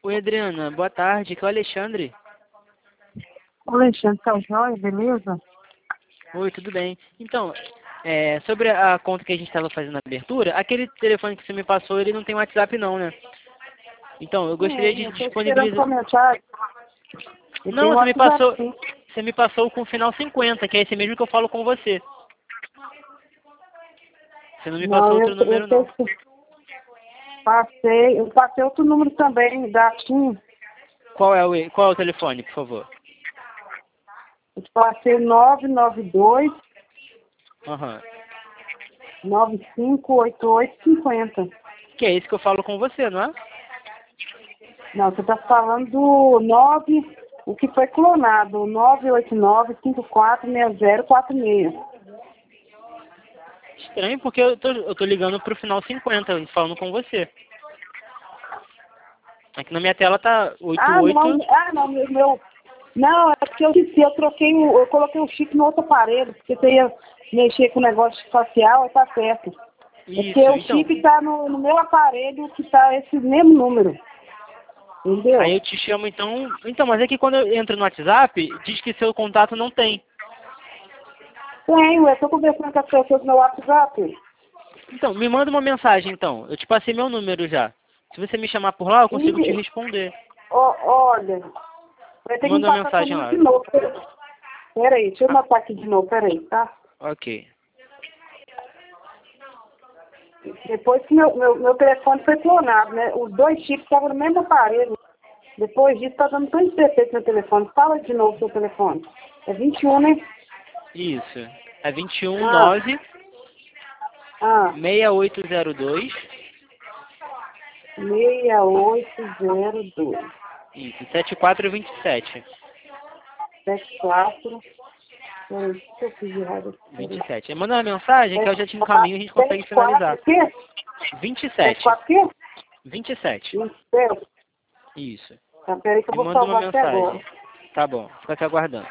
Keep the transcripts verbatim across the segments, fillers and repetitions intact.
Oi, Adriana, boa tarde, aqui é o Alexandre. Oi, Alexandre, tá jóia, beleza? Oi, tudo bem? Então, é, sobre a conta que a gente estava fazendo a abertura, aquele telefone que você me passou, ele não tem WhatsApp não, né? Então, eu gostaria Sim, de eu tô esperando disponibilizar... comentar. Eu Não, tenho um você me WhatsApp, passou, sim. você me passou com o final cinquenta, que é esse mesmo que eu falo com você. Você não me Não, passou eu, outro eu número tô, não. passei, eu passei outro número também, da TIM. Qual é o, qual é o telefone, por favor? Eu passei nove nove dois, Aham. nove cinco oito oito cinco zero. Que é esse que eu falo com você, não é? Não, você tá falando do nove, o que foi clonado, nove oito nove cinco quatro seis zero quatro seis. Estranho, porque eu tô, eu tô ligando pro final cinquenta, falando com você. Aqui na minha tela tá Ah, não, oitenta e oito. ah, não, meu, meu. Não, é porque eu disse, eu troquei, o, eu coloquei o chip no outro aparelho, porque você ia mexer com o negócio facial, aí tá certo. É porque Isso, o então. chip tá no, no meu aparelho que tá esse mesmo número. Aí Entendeu? eu te chamo então. Então, mas é que quando eu entro no WhatsApp, diz que seu contato não tem. Tenho, eu tô conversando com as pessoas no meu WhatsApp. Então, me manda uma mensagem então. Eu te passei meu número já. Se você me chamar por lá, eu consigo te E, responder. ó, olha, vai ter que me Manda uma passar seu mensagem número lá. de novo. Peraí, deixa eu Ah, anotar aqui de novo, peraí, tá? ok. Depois que meu, meu, meu telefone foi clonado, né? Os dois chips estavam no mesmo aparelho. Depois disso, tá dando tanto defeito no telefone. Fala de novo seu telefone. É vinte e um, né? Isso. É vinte e um Ah, nove ah, seis oito zero dois. seis oito zero dois, Isso, setenta e quatro vinte e sete. sete quatro. Peraí, o que eu fiz de errado aqui? vinte Peraí. e sete. Manda uma mensagem que eu já te encaminho e a gente consegue sete quatro, finalizar. o quê? vinte e sete sete. quatro o quê? vinte e sete. vinte e sete. Isso. Tá, peraí que eu Me vou manda uma salvar aqui agora. mensagem. Tá bom, fica aqui aguardando.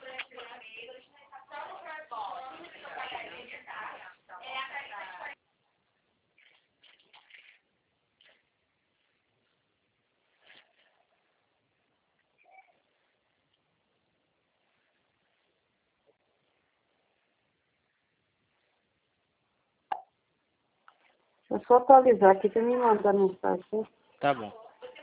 Deixa eu só atualizar aqui pra me mandar mensagem. Né? Tá bom.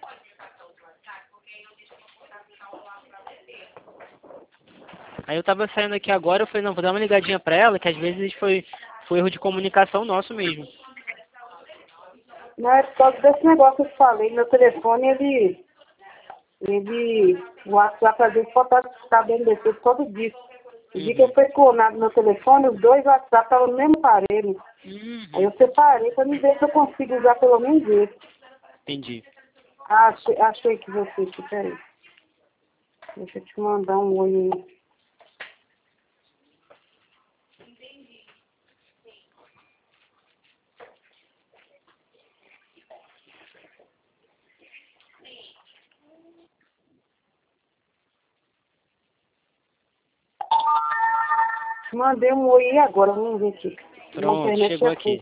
Aí eu tava saindo aqui agora, eu falei, não, vou dar uma ligadinha pra ela, que às vezes foi, foi erro de comunicação nosso mesmo. Não, é por causa desse negócio que eu te falei. Meu telefone, ele... Ele... O WhatsApp, às vezes, pode estar tá dando defeito todo dia. O dia que eu Uhum. fui clonado no meu telefone, os dois WhatsApp estavam no mesmo aparelho. Aí Uhum. eu separei para me ver se eu consigo usar pelo menos esse. Entendi. Ah, achei, achei que você aqui, peraí. Deixa eu te mandar um oi aí. Te mandei um oi aí agora, vamos ver aqui. Minha Pronto, internet chegou é aqui. fuga.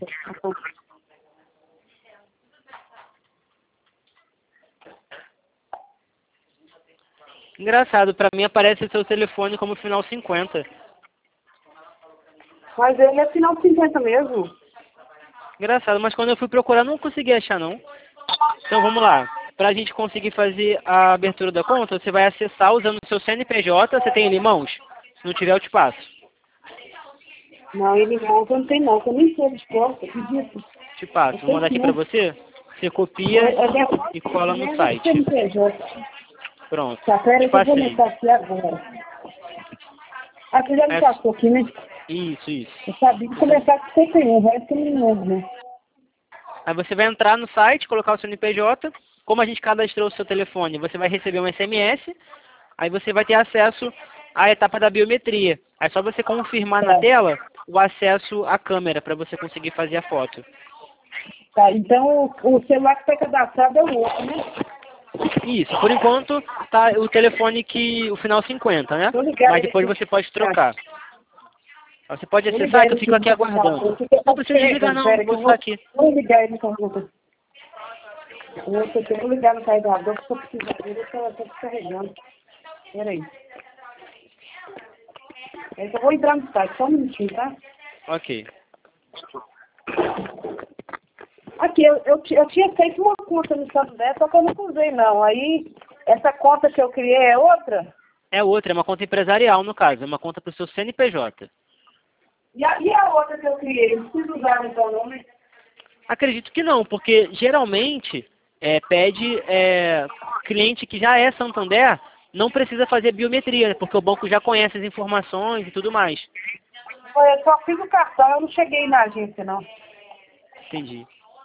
Engraçado, pra mim aparece o seu telefone como final cinquenta. Mas ele é final cinquenta mesmo. Engraçado, mas quando eu fui procurar não consegui achar não. Então vamos lá. Pra gente conseguir fazer a abertura da conta, você vai acessar usando o seu C N P J, você tem ele em mãos? Se não tiver, eu te passo. Não, ele não, eu não tem não, eu nem sei de porta, acredito. Te passo. Eu Vou sei mandar que aqui pra não. você. Você É, copia é minha e cola no mesmo que site. C N P J. Pronto. Tá, pera Te aí que eu vou passei. anotar aqui agora. Ah, você já me É- passou aqui, né? Isso, isso. Eu sabia que Você... começar com cinquenta e um, vai que eu não lembro, né? Aí você vai entrar no site, colocar o seu C N P J. Como a gente cadastrou o seu telefone, você vai receber um S M S. Aí você vai ter acesso à etapa da biometria. Aí é só você confirmar na Tá. tela o acesso à câmera para você conseguir fazer a foto. Tá, então o, o celular que foi cadastrado é o outro, né? Isso, por enquanto tá o telefone que o final cinquenta, né? Tô ligado Mas ele depois aqui. você pode Tá. trocar. Aí você pode Tô acessar ligado que eu ele aqui fico no aqui computador. aguardando. Fica Não precisa desligar carregando. não, Pera que vou eu ficar vou, aqui. vou ligar ele no computador. Eu tô tentando ligar no carregador que eu tô precisando dele, eu tô descarregando. Peraí. Eu só vou entrar no site, só um minutinho, tá? Ok. Aqui, eu, eu, ti- eu tinha feito uma conta no Santander, só que eu não usei não. Aí, essa conta que eu criei é outra? É outra, é uma conta empresarial no caso, é uma conta para o seu C N P J. E a, e a outra que eu criei? Não preciso usar então não, né? Acredito que não, porque geralmente é, pede é, cliente que já é Santander, não precisa fazer biometria, né, porque o banco já conhece as informações e tudo mais. Eu só fiz o cartão, eu não cheguei na agência não. Entendi.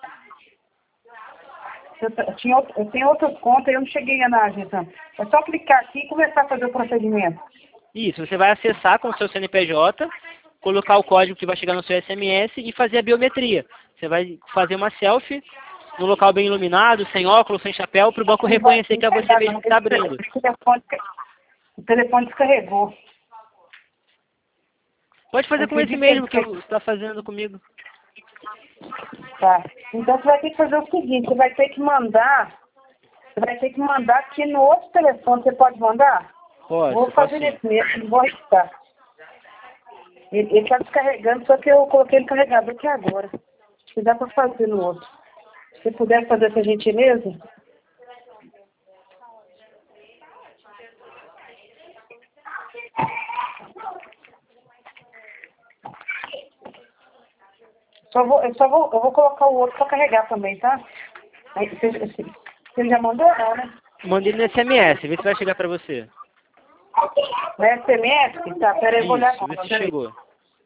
Eu, t- eu tinha, out- eu tenho outras contas e eu não cheguei na agência não. É só clicar aqui e começar a fazer o procedimento. Isso, você vai acessar com o seu C N P J, colocar o código que vai chegar no seu S M S e fazer a biometria. Você vai fazer uma selfie num local bem iluminado, sem óculos, sem chapéu, para o banco Não vai reconhecer que é você pegar, mesmo não. que está Esse te- abrindo. esse telefone, o telefone descarregou. Pode fazer Eu com esse acredito que ele mesmo que descarregou. você está fazendo comigo. Tá. Então você vai ter que fazer o seguinte, você vai ter que mandar, você vai ter que mandar aqui no outro telefone, você pode mandar? Posso, Vou posso fazer sim. nesse mesmo, vou arriscar. Ele está descarregando, só que eu coloquei no carregador aqui agora. Acho que dá para fazer no outro. Se puder fazer essa gentileza. Só vou, eu só vou, eu vou colocar o outro para carregar também, tá? Aí, você, você você já mandou não, né? Mandei no S M S, vê se vai chegar para você. No S M S? Tá, peraí, eu vou olhar Isso, vê agora, se peraí. chegou.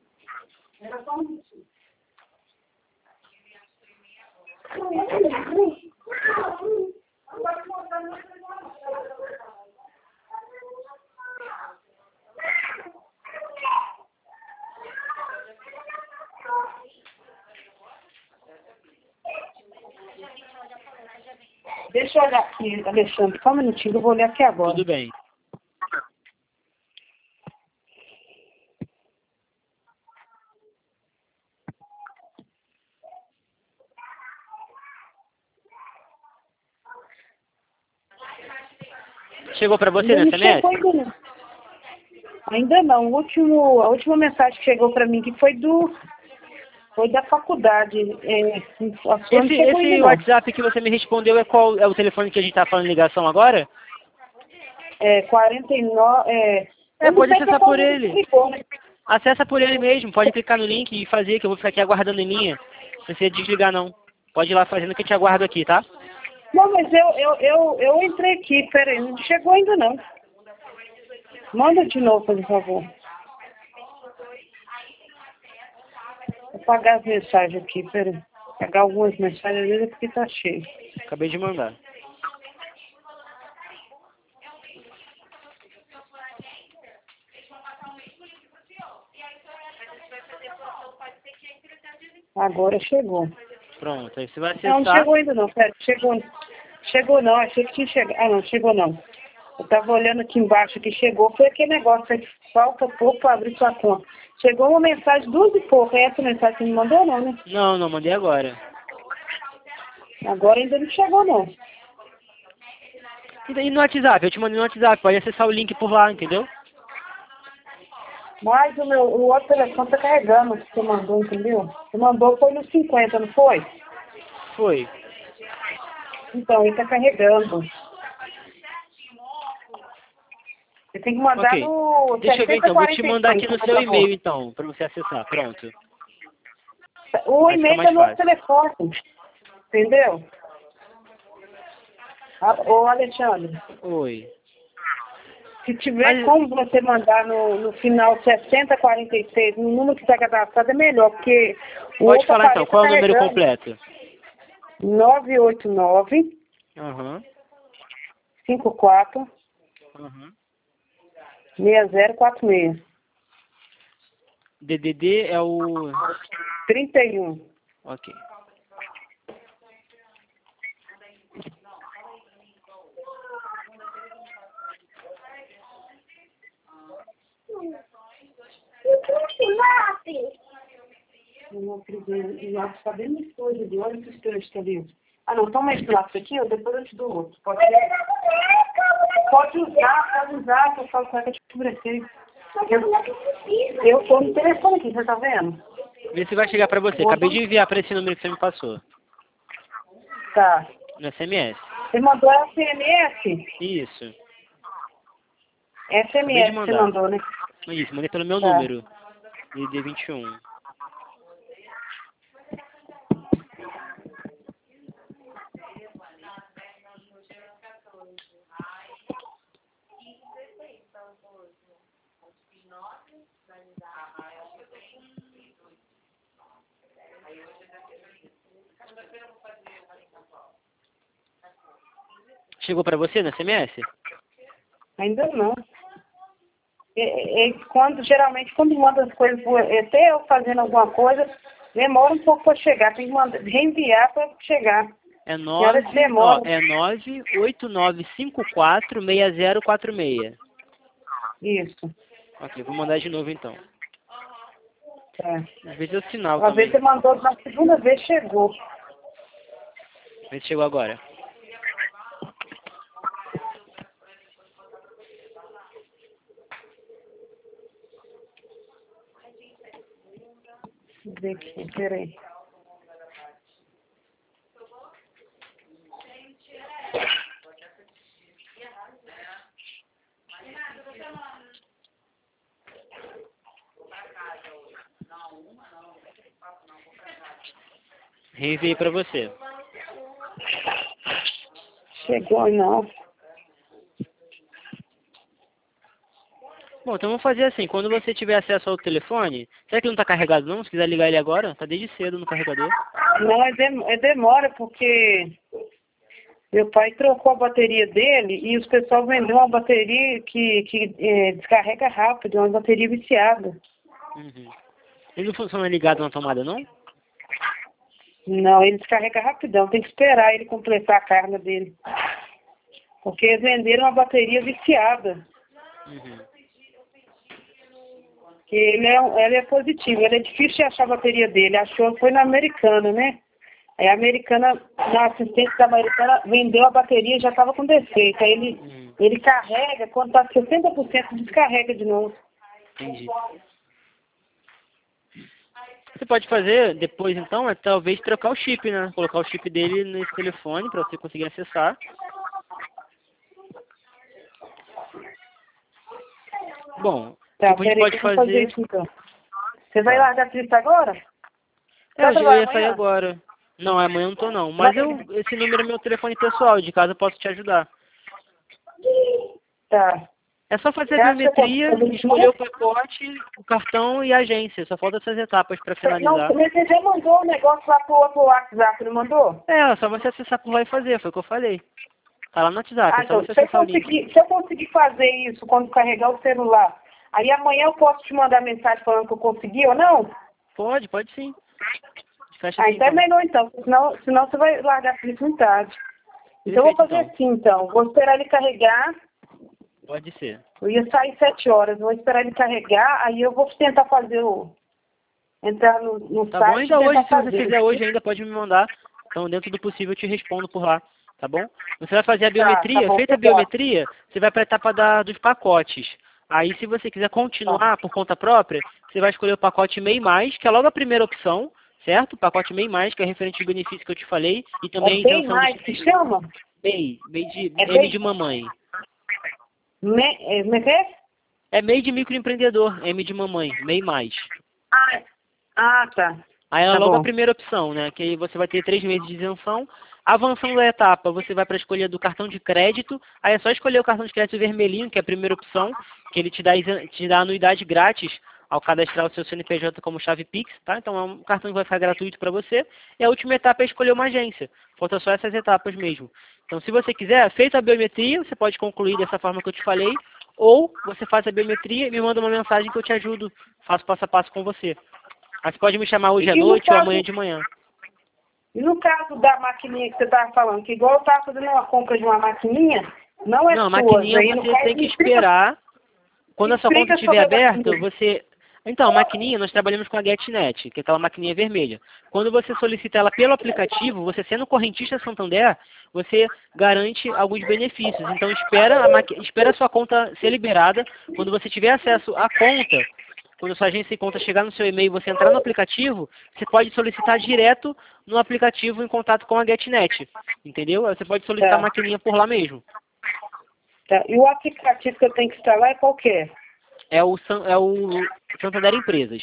Deixa eu olhar aqui, Alexandre, só um minutinho, eu vou olhar aqui agora. Tudo bem. Chegou para você Ainda no não S M S? chegou ainda não. Ainda não. O último, a última mensagem que chegou para mim que foi do foi da faculdade. É, a sua não Esse, chegou ainda esse não. WhatsApp que você me respondeu é qual? É o telefone que a gente está falando em ligação agora? É quarenta e nove. É, É, eu não pode sei que acessar qual por número que ele. ligou, né? Acessa por ele mesmo, pode clicar no link e fazer, que eu vou ficar aqui aguardando em linha. Não precisa desligar não. Pode ir lá fazendo que eu te aguardo aqui, tá? Não, mas eu, eu, eu, eu entrei aqui, peraí, não chegou ainda não. Manda de novo, por favor. Vou apagar as mensagens aqui, peraí. Pegar algumas mensagens às vezes é porque tá cheio. Acabei de mandar. Agora chegou. Pronto, aí você vai Não, não acessar. chegou ainda não, pera, chegou. Chegou não, achei que tinha chegado. Ah, não, chegou não. Eu tava olhando aqui embaixo que chegou, foi aquele negócio que falta pouco para abrir sua conta. Chegou uma mensagem, duas e pouco, é essa mensagem que me mandou não, né? Não, não, mandei agora. Agora ainda não chegou não. E no WhatsApp, eu te mandei no WhatsApp, pode acessar o link por lá, entendeu? Mas o meu o outro telefone tá carregando o que você mandou, entendeu? Você mandou foi nos cinquenta, não foi? Foi. Então, ele tá carregando. Você tem que mandar Ok. no Deixa eu ver então, vou te mandar aqui sessenta quarenta e cinco, no por seu favor. e-mail então, para você acessar. Pronto. O Vai ficar e-mail mais tá no outro fácil. telefone, entendeu? Ah, ô Alexandre, Oi. se tiver Mas como você mandar no, no final sessenta quarenta e seis, no número que está cadastrado é melhor, porque o pode outro falar então, aparelho está qual é o número carregando. completo? nove oito nove, Aham. cinco quatro, Aham. seis zero quatro seis. D D D é o... trinta e um. Ok. Eu não acredito. O lápis está bem escuro de olho que os teus, tá vendo? Ah, não, toma esse lápis aqui, ó, depois eu te dou outro. Pode, pode usar, pode usar, que eu falo com ela que eu te ofereci. Eu, eu tô no telefone aqui, você tá vendo? Vê se vai chegar pra você. Acabei de enviar pra esse número que você me passou. Tá. No S M S. Você mandou S M S? Isso. S M Acabei de S você mandar. mandou, né? Isso, mandei pelo meu Tá. número. D D vinte e um. Chegou pra você no S M S? Ainda não. É, é, quando, geralmente, quando manda as coisas, por- até eu fazendo alguma coisa, demora um pouco para chegar. Tem que mandar, reenviar para chegar. É Tem hora que nove, ó, demora. é nove oito nove cinco quatro seis zero quatro seis. Isso. Ok, vou mandar de novo então. Tá. Às vezes é o sinal Uma vez também. você mandou, na segunda vez chegou. Vê se chegou agora. Deixa eu ver aqui, peraí. Reenviei pra você. Chegou, não. Bom, então vamos fazer assim. Quando você tiver acesso ao telefone, será que ele não tá carregado não? Se quiser ligar ele agora, tá desde cedo no carregador. Não, é, dem é demora porque meu pai trocou a bateria dele e os pessoal vendeu uma bateria que, que é, descarrega rápido, uma bateria viciada. Uhum. Ele não funciona ligado na tomada não? Não, ele descarrega rapidão, tem que esperar ele completar a carga dele. Porque eles venderam uma bateria viciada. Uhum. Que ele é, um- ele é positivo, ele é difícil de achar a bateria dele. Achou, foi na Americana, né? Aí a Americana, na assistência da Americana, vendeu a bateria e já estava com defeito. Aí ele, Uhum. ele carrega, quando está sessenta por cento descarrega de novo. Entendi. Você pode fazer depois então é talvez trocar o chip, né? Colocar o chip dele nesse telefone para você conseguir acessar. Bom, o Tá, que a gente peraí, pode que eu vou fazer fazer. isso então. Você vai Tá. largar a lista agora? É, Vai eu já- eu trabalhar ia sair amanhã? agora. Não, amanhã eu não tô não. Mas Vai. eu, esse número é meu telefone pessoal, de casa eu posso te ajudar. Tá. É só fazer Você a acha que eu posso biometria, fazer isso escolher amanhã? o pacote, o cartão e a agência. Só falta essas etapas para Não, finalizar. mas você já mandou o negócio lá pro outro WhatsApp, não mandou? É, só você acessar por lá e fazer, foi o que eu falei. Tá lá no WhatsApp, Ah, é só então, você se eu acessar o link. conseguir, se eu conseguir fazer isso quando carregar o celular, aí amanhã eu posso te mandar mensagem falando que eu consegui ou não? Pode, pode sim. Fecha Ah, assim então é então. melhor então, senão, senão você vai largar a muito tarde. Então eu vou Perfeito fazer então. assim então, vou esperar ele carregar, Pode ser. eu ia sair sete horas, vou esperar ele carregar, aí eu vou tentar fazer o. Entrar no, no Tá bom? site e Ainda hoje, tentar se você fazer. fizer hoje, ainda pode me mandar. Então, dentro do possível, eu te respondo por lá. Tá bom? Você vai fazer a Tá, tá biometria. bom, Feita a obrigado. biometria, você vai para a etapa da, dos pacotes. Aí, se você quiser Tá. continuar por conta própria, você vai escolher o pacote MEI mais, que é logo a primeira opção, certo? O pacote MEI mais, que é referente ao benefício que eu te falei, e É também a bem isenção dos mais que chama? MEI, MEI de, É M bem. de mamãe. Me, é, como é que é? É MEI de microempreendedor, M de mamãe, MEI mais. Ah, ah, tá. Aí é Tá logo a bom. primeira opção, né? Que aí você vai ter três meses de isenção. Avançando da etapa, você vai para a escolha do cartão de crédito. Aí é só escolher o cartão de crédito vermelhinho, que é a primeira opção, que ele te dá, isen- te dá anuidade grátis ao cadastrar o seu C N P J como chave Pix, tá? Então é um cartão que vai ficar gratuito para você. E a última etapa é escolher uma agência. Falta só essas etapas mesmo. Então, se você quiser, feita a biometria, você pode concluir dessa forma que eu te falei, ou você faz a biometria e me manda uma mensagem que eu te ajudo, faço passo a passo com você. Aí você pode me chamar hoje à E no noite ou caso, amanhã de manhã. e no caso da maquininha que você estava falando, que igual eu estava fazendo uma compra de uma maquininha, não é Não, a sua. maquininha Aí no você caso, tem que me explica, esperar. me Quando a sua conta explica estiver sobre a aberta, maquininha. você... Então, a maquininha, nós trabalhamos com a GetNet, que é aquela maquininha vermelha. Quando você solicita ela pelo aplicativo, você sendo correntista Santander, você garante alguns benefícios. Então, espera a, maqui... espera a sua conta ser liberada. Quando você tiver acesso à conta, quando a sua agência de conta chegar no seu e-mail e você entrar no aplicativo, você pode solicitar direto no aplicativo em contato com a GetNet. Entendeu? Você pode solicitar Tá. a maquininha por lá mesmo. Tá. E o aplicativo que eu tenho que instalar é qual que é? É o, San- é o Santander Empresas.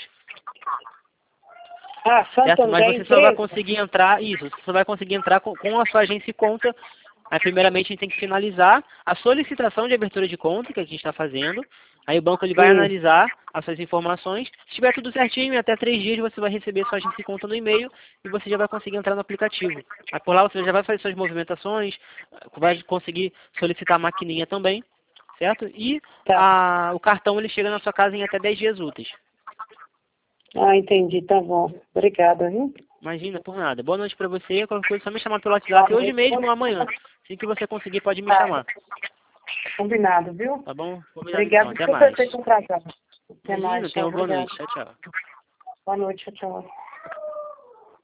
Ah, Certo? Mas Santander você só vai Empresa? conseguir entrar, isso, você só vai conseguir entrar com, com a sua agência e conta. Aí, primeiramente, a gente tem que finalizar a solicitação de abertura de conta que a gente está fazendo. Aí o banco ele vai Hum. analisar as suas informações. Se estiver tudo certinho, em até três dias você vai receber sua agência e conta no e-mail e você já vai conseguir entrar no aplicativo. Aí por lá você já vai fazer suas movimentações, vai conseguir solicitar a maquininha também, certo? E Tá. a, o cartão ele chega na sua casa em até dez dias úteis. Ah, entendi, tá bom. Obrigada, viu? Imagina, por nada. Boa noite pra você. Qualquer coisa, só me chamar pelo WhatsApp hoje mesmo ou amanhã. Assim que você conseguir, pode me Tá. chamar. Combinado, viu? Tá bom? Combinado então. Obrigada Até por mais. ter atrasado. Até Imagina, mais, tenha tchau, uma boa obrigada. noite. Tchau, tchau. Boa noite, tchau.